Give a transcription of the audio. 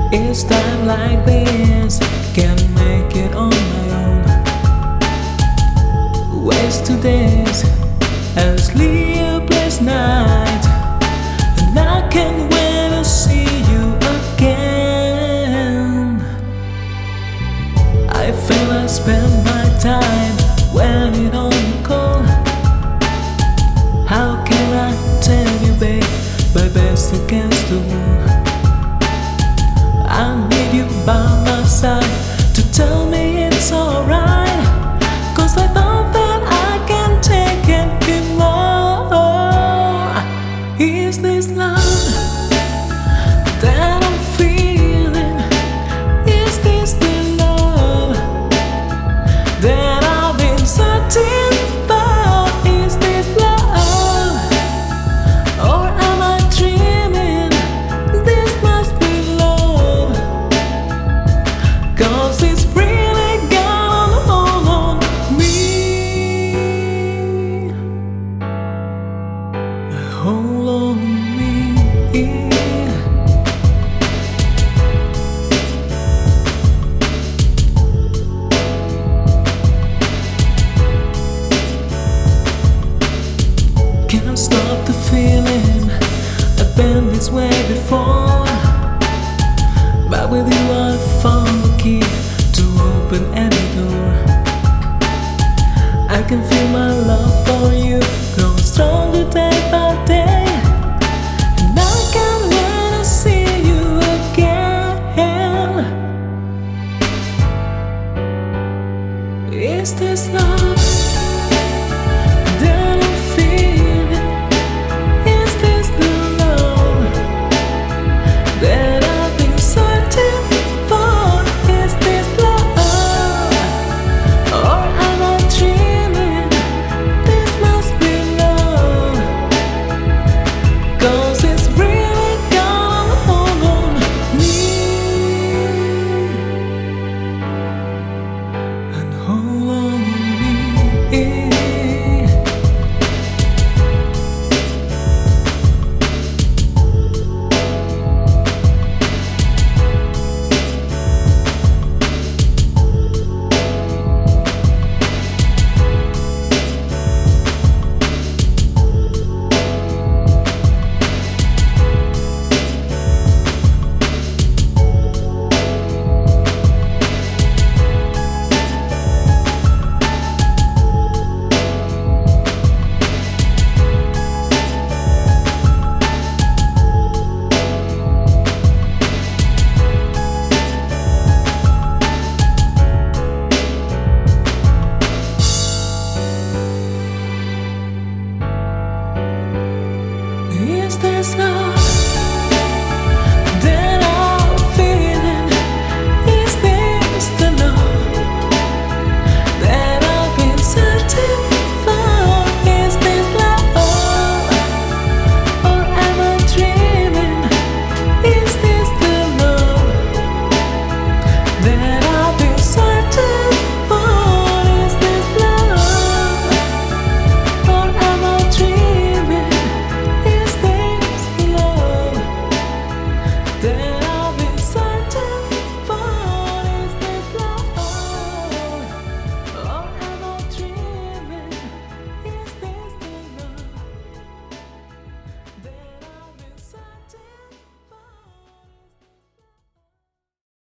Each time like this, can't make it on my own. Wasted days and sleepless nights, and I can't wait to see you again. I feel I spend my time when it only cold. How can I tell you, babe, my best against the wall? I need you by my side to tell me it's alright, 'cause I thought that I can take it anymore. Is this love that I'm feeling? Is this the love that I've been searching for? Is this love, or am I dreaming? This must be love, 'cause it's really gone all on me. Hold on me. Can't stop the feeling. I've been this way before, but with you I found the key to open any door. I can feel my love for you growing stronger day by day, and I can't wait to see you again. Is this love?